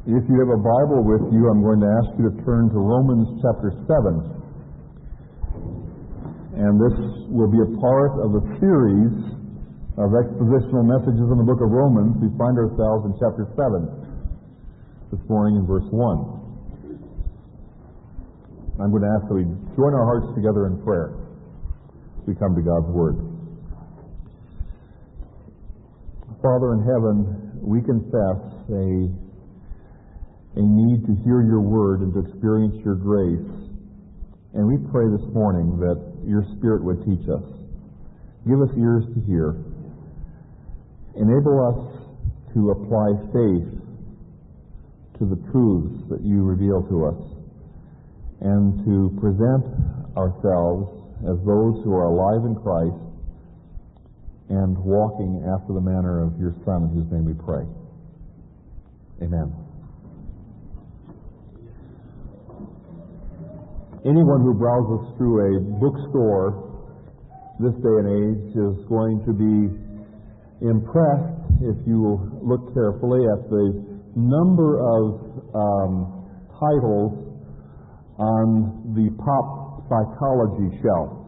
If you have a Bible with you, I'm going to ask you to turn to Romans chapter 7. And this will be a part of a series of expositional messages in the book of Romans. We find ourselves in chapter 7 this morning in verse 1. I'm going to ask that we join our hearts together in prayer as we come to God's Word. Father in heaven, we confess a need to hear your word and to experience your grace. And we pray this morning that your Spirit would teach us. Give us ears to hear. Enable us to apply faith to the truths that you reveal to us, and to present ourselves as those who are alive in Christ and walking after the manner of your Son, in whose name we pray. Amen. Anyone who browses through a bookstore this day and age is going to be impressed, if you look carefully, at the number of titles on the pop psychology shelf.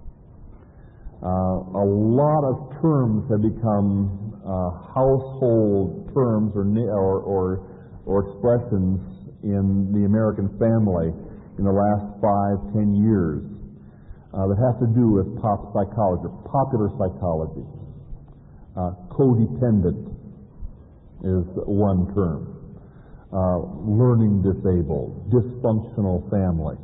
A lot of terms have become household terms or expressions in the American family in the last 5-10 years that have to do with pop psychology, popular psychology. Codependent is one term. Learning disabled, dysfunctional family.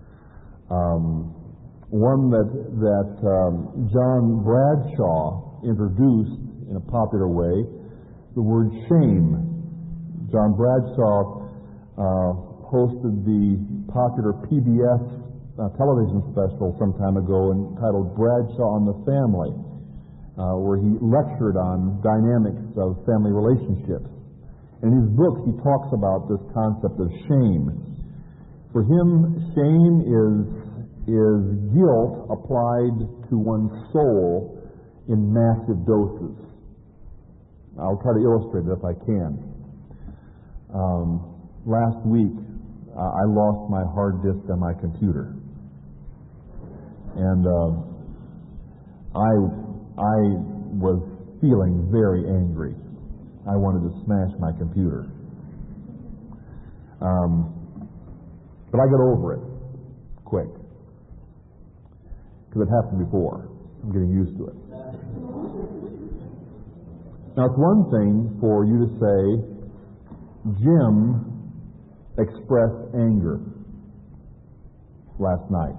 One that John Bradshaw introduced in a popular way, the word shame. John Bradshaw hosted the popular PBS television special some time ago entitled Bradshaw on the Family, where he lectured on dynamics of family relationships. In his book, he talks about this concept of shame. For him, shame is guilt applied to one's soul in massive doses. I'll try to illustrate it if I can. Last week, I lost my hard disk on my computer, and I was feeling very angry. I wanted to smash my computer, but I got over it quick because it happened before. I'm getting used to it. Now, it's one thing for you to say, Jim expressed anger last night.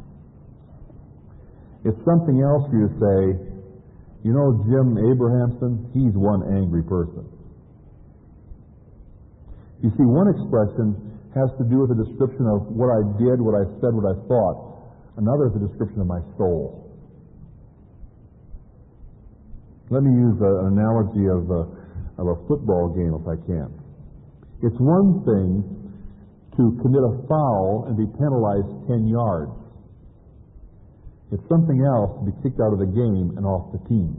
It's something else for you to say, you know, Jim Abrahamson, he's one angry person. You see, one expression has to do with a description of what I did, what I said, what I thought. Another is a description of my soul. Let me use an analogy of a football game, if I can. It's one thing to commit a foul and be penalized 10 yards. It's something else to be kicked out of the game and off the team.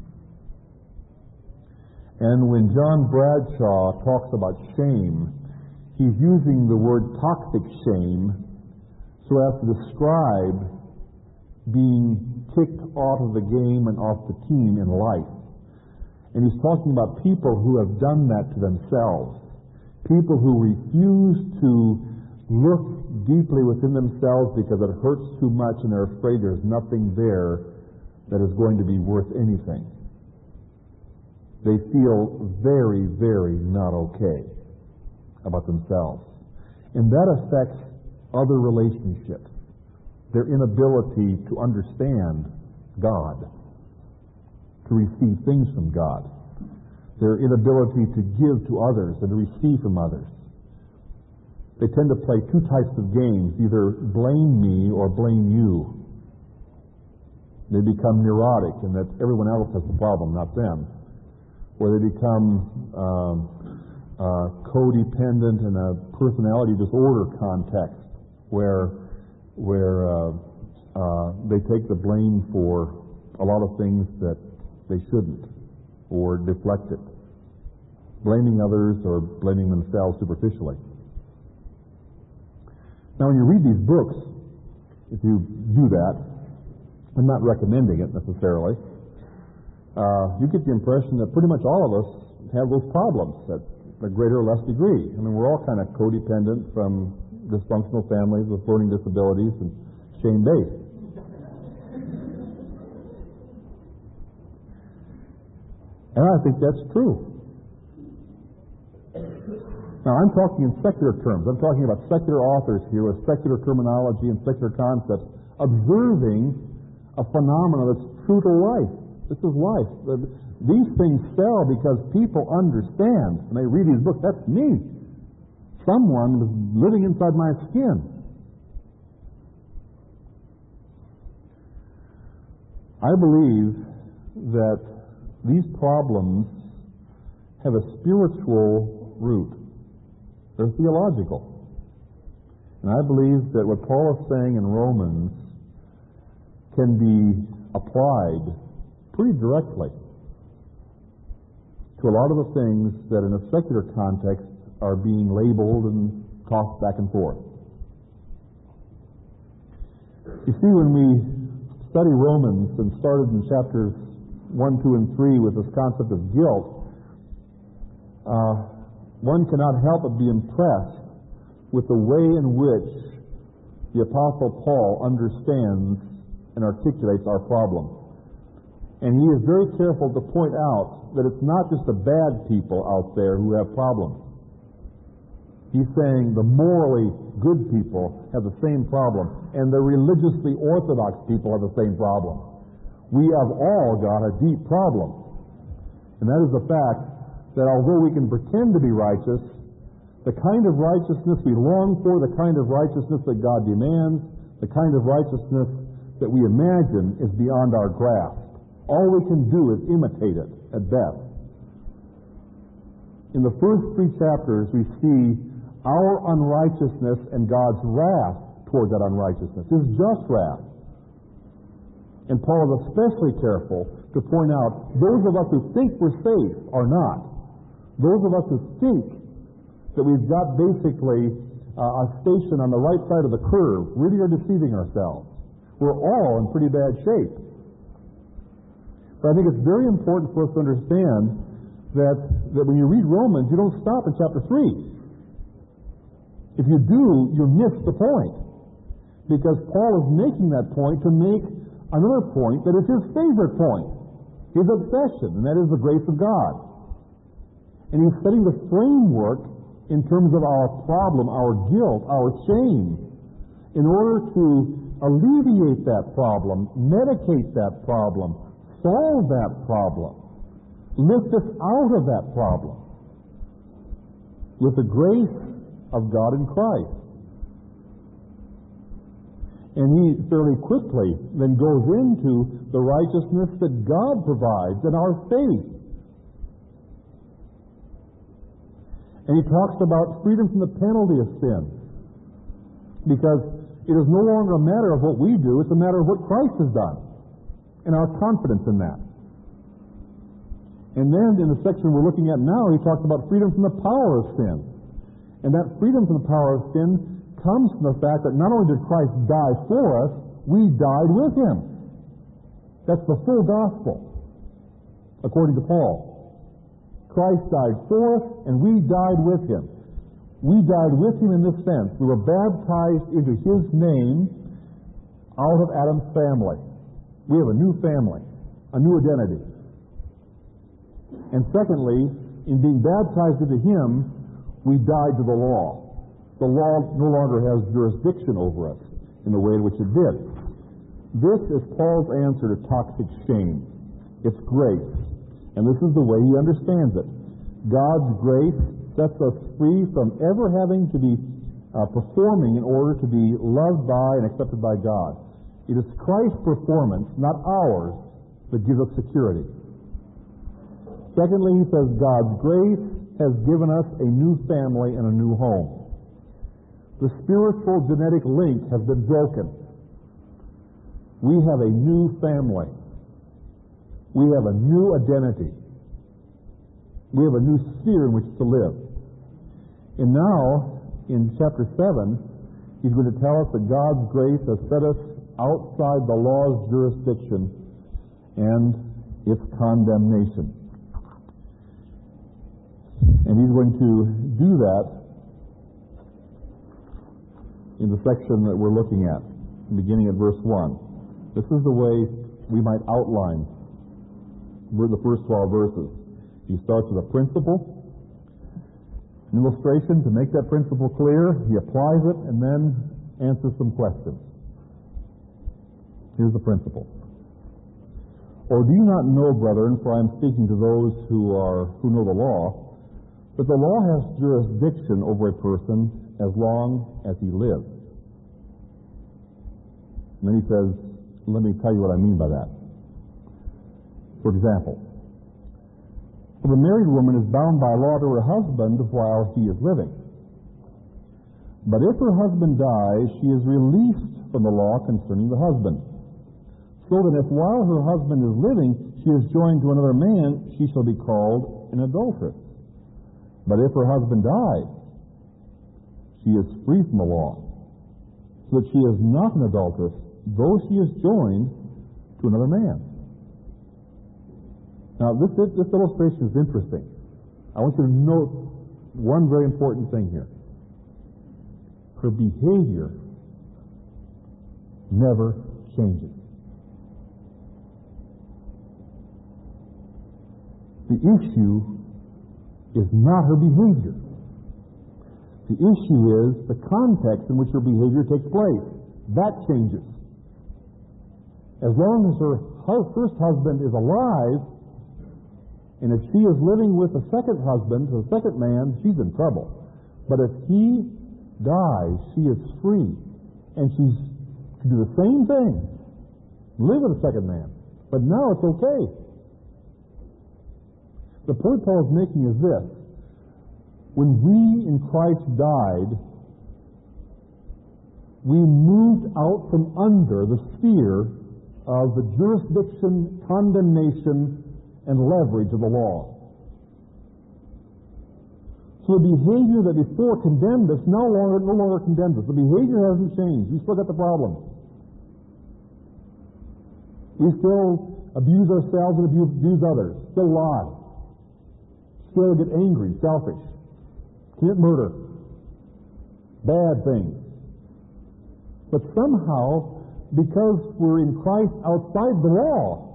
And when John Bradshaw talks about shame, he's using the word toxic shame so as to describe being kicked off of the game and off the team in life. And he's talking about people who have done that to themselves. People who refuse to look deeply within themselves because it hurts too much and they're afraid there's nothing there that is going to be worth anything. They feel very, very not okay about themselves. And that affects other relationships. Their inability to understand God, to receive things from God. Their inability to give to others and to receive from others. They tend to play two types of games, either blame me or blame you. They become neurotic in that everyone else has the problem, not them. Or they become codependent in a personality disorder context where they take the blame for a lot of things that they shouldn't, or deflect it. blaming others or blaming themselves superficially. Now, when you read these books, if you do that, I'm not recommending it necessarily, you get the impression that pretty much all of us have those problems at a greater or less degree. I mean, we're all kind of codependent from dysfunctional families with learning disabilities and shame-based. And I think that's true. Now, I'm talking in secular terms. I'm talking about secular authors here with secular terminology and secular concepts, observing a phenomenon that's true to life. This is life. These things sell because people understand. When they read these books, that's me. Someone was living inside my skin. I believe that these problems have a spiritual root. They're theological. And I believe that what Paul is saying in Romans can be applied pretty directly to a lot of the things that in a secular context are being labeled and tossed back and forth. You see, when we study Romans and started in chapters 1, 2, and 3 with this concept of guilt, one cannot help but be impressed with the way in which the Apostle Paul understands and articulates our problem. And he is very careful to point out that it's not just the bad people out there who have problems. He's saying the morally good people have the same problem, and the religiously orthodox people have the same problem. We have all got a deep problem. And that is the fact that although we can pretend to be righteous, the kind of righteousness we long for, the kind of righteousness that God demands, the kind of righteousness that we imagine is beyond our grasp. All we can do is imitate it at best. In the first 3 chapters, we see our unrighteousness and God's wrath toward that unrighteousness, His just wrath. And Paul is especially careful to point out those of us who think we're safe are not. Those of us who think that we've got basically a station on the right side of the curve really are deceiving ourselves. We're all in pretty bad shape. But I think it's very important for us to understand that when you read Romans, you don't stop in chapter 3. If you do, you miss the point. Because Paul is making that point to make another point that is his favorite point, his obsession, and that is the grace of God. And he's setting the framework in terms of our problem, our guilt, our shame, in order to alleviate that problem, medicate that problem, solve that problem, lift us out of that problem with the grace of God in Christ. And he fairly quickly then goes into the righteousness that God provides in our faith. And he talks about freedom from the penalty of sin. Because it is no longer a matter of what we do, it's a matter of what Christ has done. And our confidence in that. And then in the section we're looking at now, he talks about freedom from the power of sin. And that freedom from the power of sin comes from the fact that not only did Christ die for us, we died with Him. That's the full gospel, according to Paul. Christ died for us, and we died with Him. We died with Him in this sense. We were baptized into His name out of Adam's family. We have a new family, a new identity. And secondly, in being baptized into Him, we died to the law. The law no longer has jurisdiction over us in the way in which it did. This is Paul's answer to toxic shame. It's grace. And this is the way he understands it. God's grace sets us free from ever having to be performing in order to be loved by and accepted by God. It is Christ's performance, not ours, that gives us security. Secondly, he says God's grace has given us a new family and a new home. The spiritual genetic link has been broken. We have a new family. We have a new identity. We have a new sphere in which to live. And now, in chapter 7, he's going to tell us that God's grace has set us outside the law's jurisdiction and its condemnation. And he's going to do that in the section that we're looking at, beginning at verse 1. This is the way we might outline the first 12 verses. He starts with a principle, an illustration to make that principle clear. He applies it and then answers some questions. Here's the principle. Or do you not know, brethren, for I am speaking to those who know the law, that the law has jurisdiction over a person as long as he lives? And then he says, let me tell you what I mean by that. For example, the married woman is bound by law to her husband while he is living. But if her husband dies, she is released from the law concerning the husband. So that if while her husband is living, she is joined to another man, she shall be called an adulteress. But if her husband dies, she is free from the law, so that she is not an adulteress, though she is joined to another man. Now, this illustration is interesting. I want you to note one very important thing here. Her behavior never changes. The issue is not her behavior. The issue is the context in which her behavior takes place. That changes. As long as her first husband is alive, and if she is living with a second husband, a second man, she's in trouble. But if he dies, she is free. And she can do the same thing. Live with a second man. But now it's okay. The point Paul is making is this. When we in Christ died, we moved out from under the sphere of the jurisdiction, condemnation, and leverage of the law. So the behavior that before condemned us no longer condemns us. The behavior hasn't changed. We still got the problem. We still abuse ourselves and abuse others. Still lie. Still get angry, selfish. Commit murder. Bad things. But somehow, because we're in Christ outside the law,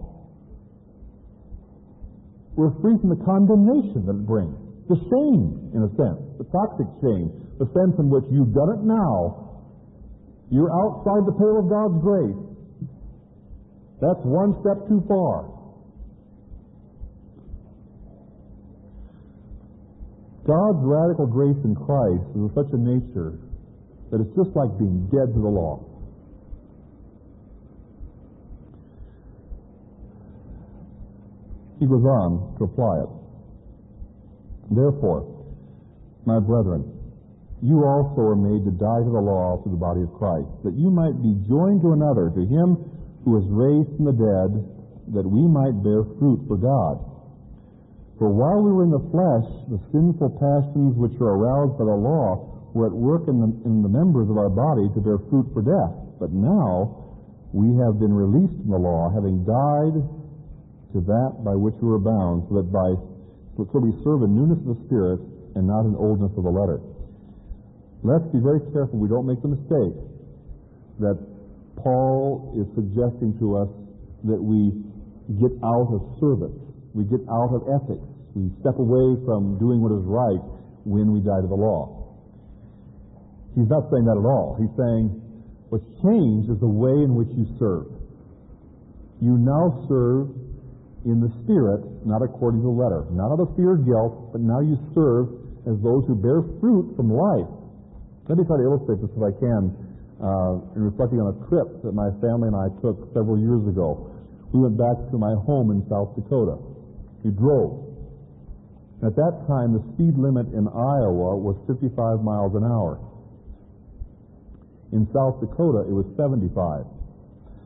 we're free from the condemnation that it brings. The shame, in a sense. The toxic shame. The sense in which you've done it now. You're outside the pale of God's grace. That's one step too far. God's radical grace in Christ is of such a nature that it's just like being dead to the law. He goes on to apply it. Therefore, my brethren, you also are made to die to the law through the body of Christ, that you might be joined to another, to him who was raised from the dead, that we might bear fruit for God. For while we were in the flesh, the sinful passions which are aroused by the law were at work in the members of our body to bear fruit for death. But now we have been released from the law, having died to that by which we were bound, so we serve in newness of the Spirit and not in oldness of the letter. Let's be very careful we don't make the mistake that Paul is suggesting to us that we get out of service. We get out of ethics. We step away from doing what is right when we die to the law. He's not saying that at all. He's saying what's changed is the way in which you serve. You now serve in the Spirit, not according to the letter. Not out of fear of guilt, but now you serve as those who bear fruit from life. Let me try to illustrate this if I can in reflecting on a trip that my family and I took several years ago. We went back to my home in South Dakota. We drove. At that time, the speed limit in Iowa was 55 miles an hour. In South Dakota, it was 75.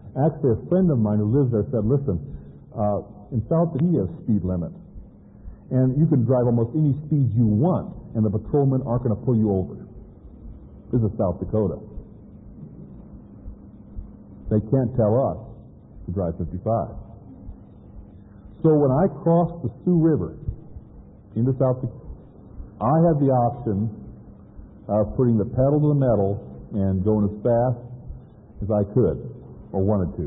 Actually, a friend of mine who lives there said, listen, in South Dakota, he has speed limit. And you can drive almost any speed you want, and the patrolmen aren't going to pull you over. This is South Dakota. They can't tell us to drive 55. So when I crossed the Sioux River into South Dakota, I had the option of putting the pedal to the metal and going as fast as I could or wanted to.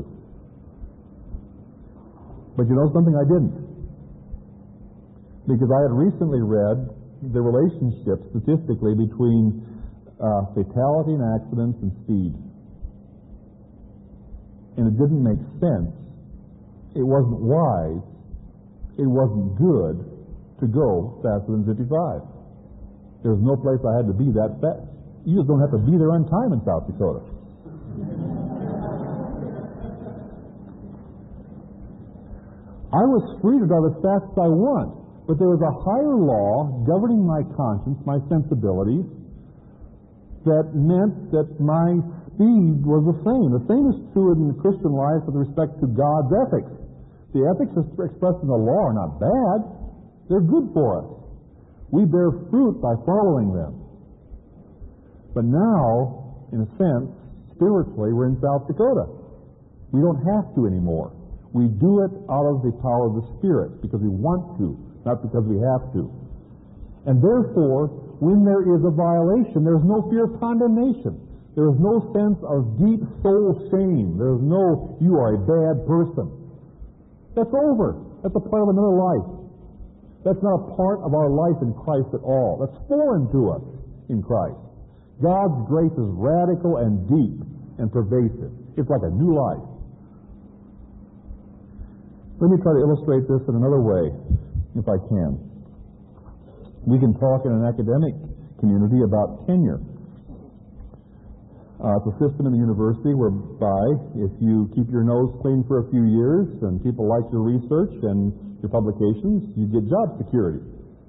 But you know something? I didn't. Because I had recently read the relationship statistically between fatality and accidents and speed. And it didn't make sense. It wasn't wise. It wasn't good to go faster than 55. There's no place I had to be that fast. You just don't have to be there on time in South Dakota. I was free to drive as fast as I want, but there was a higher law governing my conscience, my sensibilities, that meant that my speed was the same. The same is true in the Christian life with respect to God's ethics. The ethics expressed in the law are not bad. They're good for us. We bear fruit by following them. But now, in a sense, spiritually, we're in South Dakota. We don't have to anymore. We do it out of the power of the Spirit because we want to, not because we have to. And therefore, when there is a violation, there is no fear of condemnation. There is no sense of deep soul shame. There is no, you are a bad person. That's over. That's a part of another life. That's not a part of our life in Christ at all. That's foreign to us in Christ. God's grace is radical and deep and pervasive. It's like a new life. Let me try to illustrate this in another way, if I can. We can talk in an academic community about tenure. It's a system in the university whereby if you keep your nose clean for a few years and people like your research and your publications, you get job security.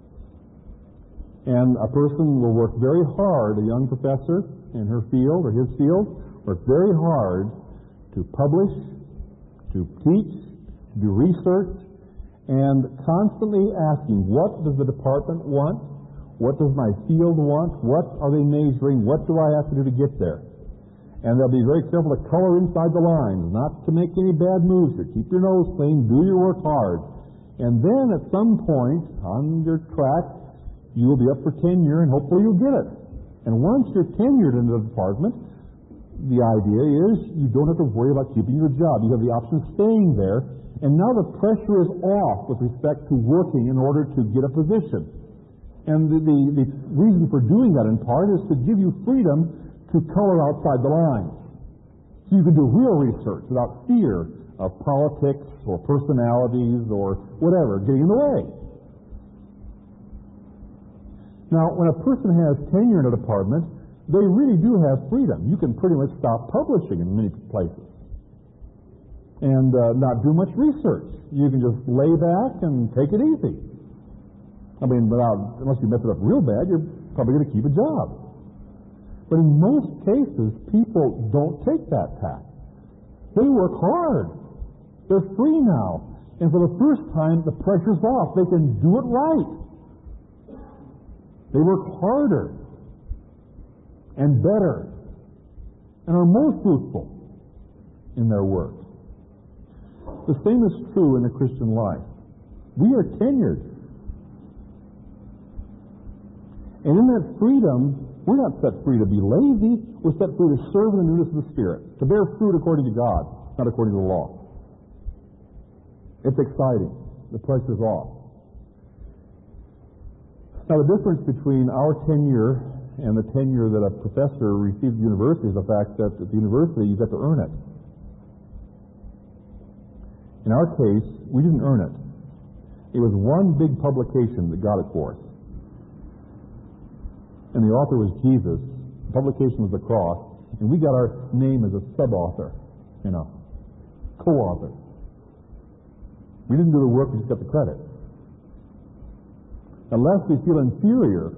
And a person will work very hard, a young professor in her field or his field, work very hard to publish, to teach, to do research, and constantly asking, what does the department want? What does my field want? What are they measuring? What do I have to do to get there? And they'll be very careful to color inside the lines, not to make any bad moves here. Keep your nose clean, do your work hard. And then at some point on your track, you will be up for tenure and hopefully you'll get it. And once you're tenured in the department, the idea is you don't have to worry about keeping your job. You have the option of staying there. And now the pressure is off with respect to working in order to get a position. And the reason for doing that in part is to give you freedom to color outside the lines. So you can do real research without fear of politics or personalities or whatever getting in the way. Now, when a person has tenure in a department, they really do have freedom. You can pretty much stop publishing in many places and not do much research. You can just lay back and take it easy. I mean, unless you mess it up real bad, you're probably going to keep a job. But in most cases, people don't take that tack. They work hard. They're free now. And for the first time, the pressure's off. They can do it right. They work harder and better and are more fruitful in their work. The same is true in the Christian life. We are tenured. And in that freedom, we're not set free to be lazy. We're set free to serve in the newness of the Spirit, to bear fruit according to God, not according to the law. It's exciting. The pressure's off. Now, the difference between our tenure and the tenure that a professor receives at the university is the fact that at the university you get to earn it. In our case, we didn't earn it. It was one big publication that got it for us. And the author was Jesus. The publication was the cross. And we got our name as a sub-author, co-author. We didn't do the work, we just got the credit. Unless we feel inferior,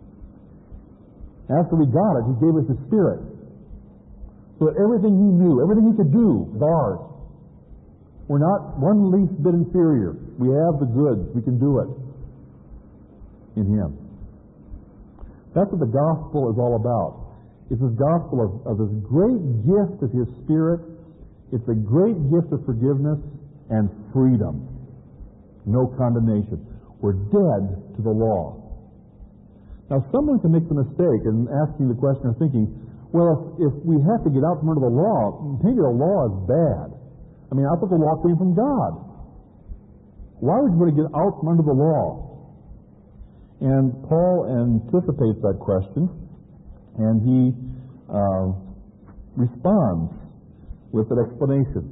after we got it, He gave us His Spirit. So that everything He knew, everything He could do, is ours. We're not one least bit inferior. We have the goods. We can do it. in Him. That's what the gospel is all about. It's this gospel of this great gift of His Spirit. It's a great gift of forgiveness and freedom. No condemnation. We're dead to the law. Now, someone can make the mistake in asking the question or thinking, well, if we have to get out from under the law, maybe the law is bad. I mean, I thought the law came from God. Why would you want to get out from under the law? And Paul anticipates that question, and he responds with an explanation.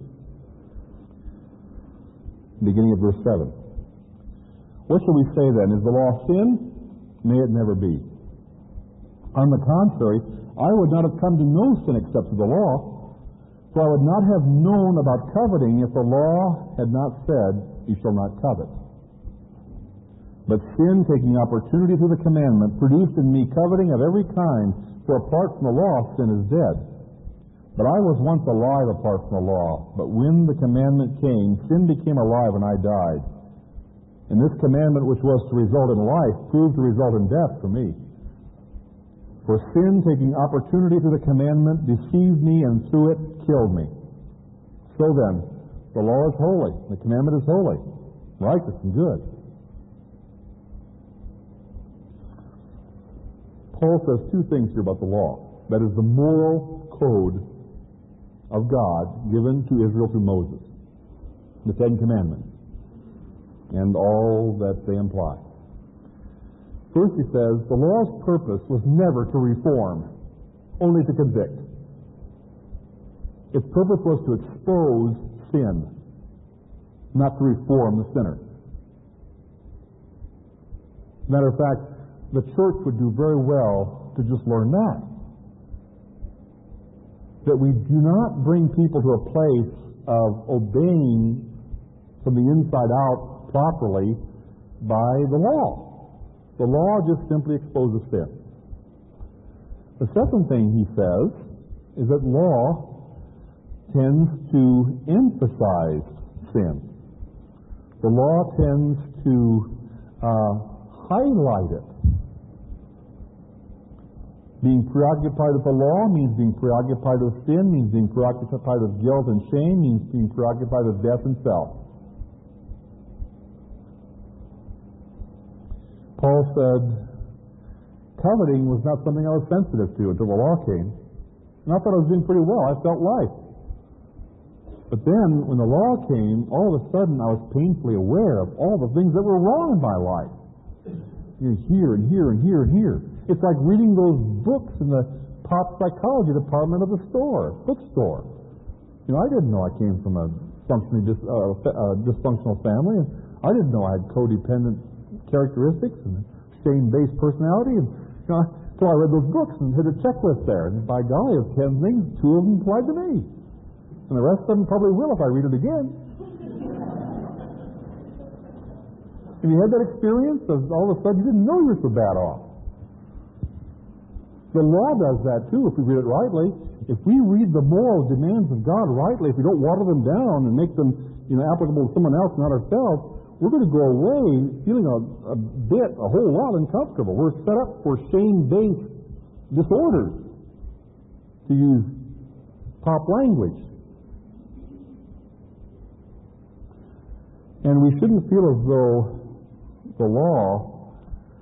Beginning at verse 7. What shall we say then? Is the law sin? May it never be. On the contrary, I would not have come to know sin except through the law, for I would not have known about coveting if the law had not said, you shall not covet. But sin, taking opportunity through the commandment, produced in me coveting of every kind, for apart from the law, sin is dead. But I was once alive apart from the law, but when the commandment came, sin became alive and I died. And this commandment, which was to result in life, proved to result in death for me. For sin, taking opportunity through the commandment, deceived me, and through it killed me. So then, the law is holy, the commandment is holy, righteous and good. Paul says two things here about the law. That is the moral code of God given to Israel through Moses, the Ten Commandments, and all that they imply. First, he says, the law's purpose was never to reform, only to convict. Its purpose was to expose sin, not to reform the sinner. Matter of fact, the church would do very well to just learn that. That we do not bring people to a place of obeying from the inside out properly by the law. The law just simply exposes sin. The second thing he says is that law tends to emphasize sin. The law tends to highlight it. Being preoccupied with the law means being preoccupied with sin, means being preoccupied with guilt and shame, means being preoccupied with death and self. Paul said, coveting was not something I was sensitive to until the law came. And I thought I was doing pretty well. I felt life. But then, when the law came, all of a sudden I was painfully aware of all the things that were wrong in my life. Here and here and here and here. It's like reading those books in the pop psychology department of the bookstore. I didn't know I came from a functionally dysfunctional family, and I didn't know I had codependent characteristics and shame-based personality. And so I read those books and hit a checklist there. And by golly, of 10 things, 2 of them applied to me. And the rest of them probably will if I read it again. Have you had that experience of all of a sudden you didn't know you were so bad off? The law does that too if we read it rightly. If we read the moral demands of God rightly, if we don't water them down and make them applicable to someone else, not ourselves, we're going to go away feeling a whole lot uncomfortable. We're set up for shame-based disorders, to use pop language. And we shouldn't feel as though the law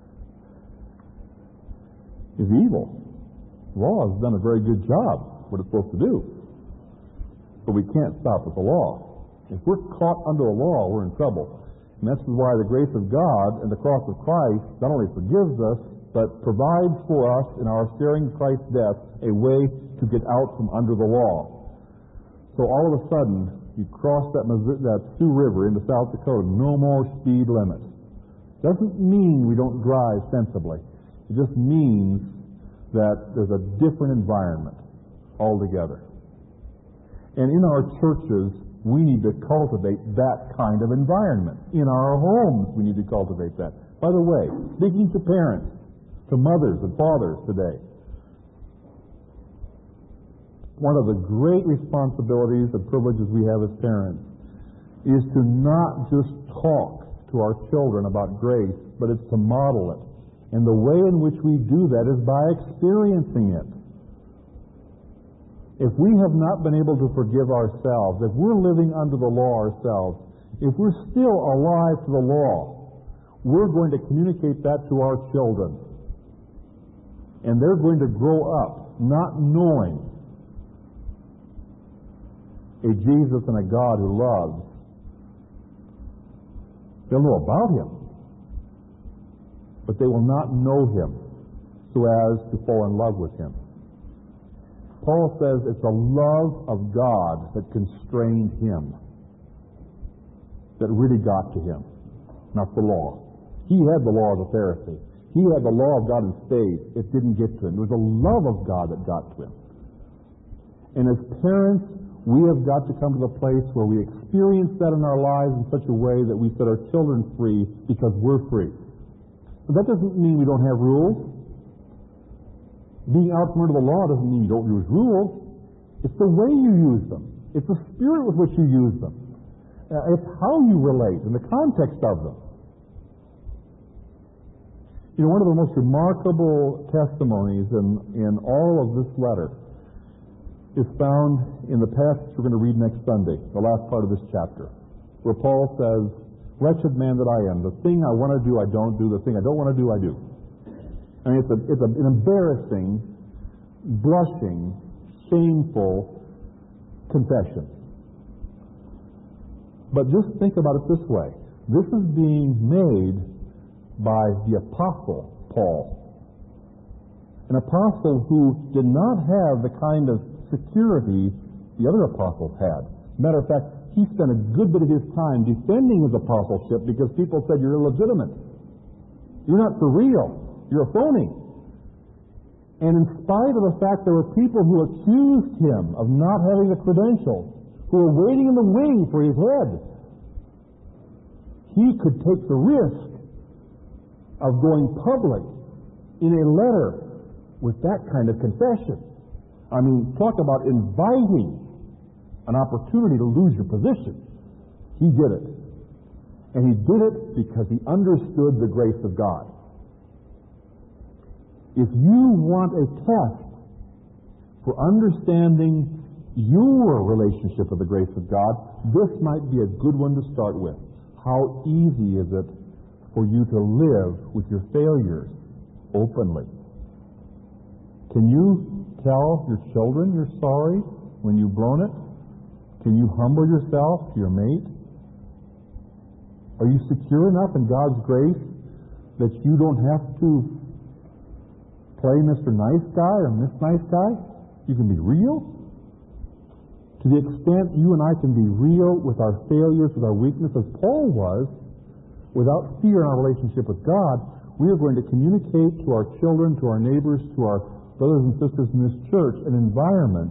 is evil. The law has done a very good job, what it's supposed to do. But we can't stop with the law. If we're caught under the law, we're in trouble. And that's why the grace of God and the cross of Christ not only forgives us, but provides for us in our sharing Christ's death a way to get out from under the law. So all of a sudden, you cross that Sioux River into South Dakota, no more speed limit. Doesn't mean we don't drive sensibly. It just means that there's a different environment altogether. And in our churches, we need to cultivate that kind of environment. In our homes, we need to cultivate that. By the way, speaking to parents, to mothers and fathers today, one of the great responsibilities and privileges we have as parents is to not just talk to our children about grace, but it's to model it. And the way in which we do that is by experiencing it. If we have not been able to forgive ourselves, if we're living under the law ourselves, if we're still alive to the law, we're going to communicate that to our children. And they're going to grow up not knowing a Jesus and a God who loves. They'll know about Him, but they will not know Him so as to fall in love with Him. Paul says it's the love of God that constrained him, that really got to him, not the law. He had the law of the Pharisee. He had the law of God in spades. It didn't get to him. It was the love of God that got to him. And as parents, we have got to come to the place where we experience that in our lives in such a way that we set our children free because we're free. But that doesn't mean we don't have rules. Being out from under the law doesn't mean you don't use rules. It's the way you use them. It's the spirit with which you use them. It's how you relate and the context of them. You know, one of the most remarkable testimonies in all of this letter is found in the passage we're going to read next Sunday, the last part of this chapter, where Paul says, "Wretched man that I am, the thing I want to do I don't do, the thing I don't want to do I do." I mean, it's an embarrassing, blushing, shameful confession. But just think about it this way. This is being made by the Apostle Paul. An apostle who did not have the kind of security the other apostles had. Matter of fact, he spent a good bit of his time defending his apostleship because people said, "You're illegitimate. You're not for real. You're a phony." And in spite of the fact there were people who accused him of not having the credentials, who were waiting in the wing for his head, he could take the risk of going public in a letter with that kind of confession. I mean, talk about inviting an opportunity to lose your position. He did it. And he did it because he understood the grace of God. If you want a test for understanding your relationship with the grace of God, this might be a good one to start with. How easy is it for you to live with your failures openly? Can you tell your children you're sorry when you've blown it? Can you humble yourself to your mate? Are you secure enough in God's grace that you don't have to play Mr. Nice Guy or Miss Nice Guy? You can be real. To the extent you and I can be real with our failures, with our weaknesses, Paul was, without fear in our relationship with God, we are going to communicate to our children, to our neighbors, to our brothers and sisters in this church, an environment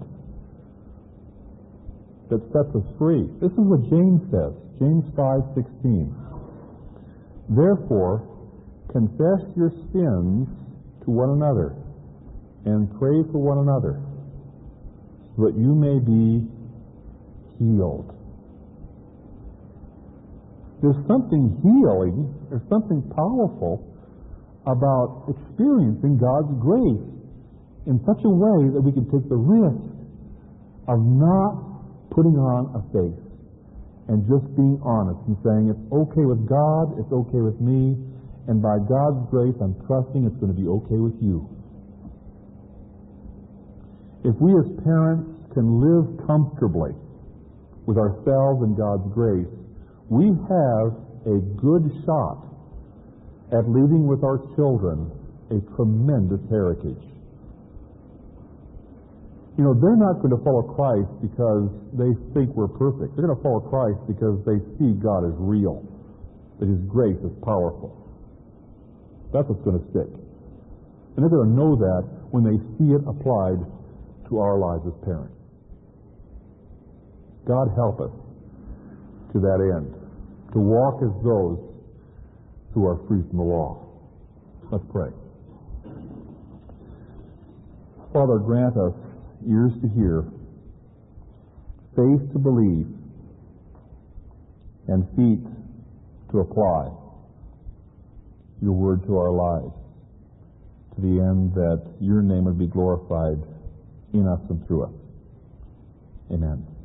that sets us free. This is what James says, James 5:16. "Therefore, confess your sins to one another and pray for one another so that you may be healed." There's something healing, there's something powerful about experiencing God's grace in such a way that we can take the risk of not putting on a face and just being honest and saying, it's okay with God, it's okay with me, and by God's grace I'm trusting it's going to be okay with you. If we as parents can live comfortably with ourselves and God's grace, we have a good shot at leaving with our children a tremendous heritage. You know, they're not going to follow Christ because they think we're perfect. They're going to follow Christ because they see God as real, that His grace is powerful. That's what's going to stick. And they're going to know that when they see it applied to our lives as parents. God help us to that end, to walk as those who are free from the law. Let's pray. Father, grant us ears to hear, faith to believe, and feet to apply your word to our lives. to the end that your name would be glorified in us and through us. Amen.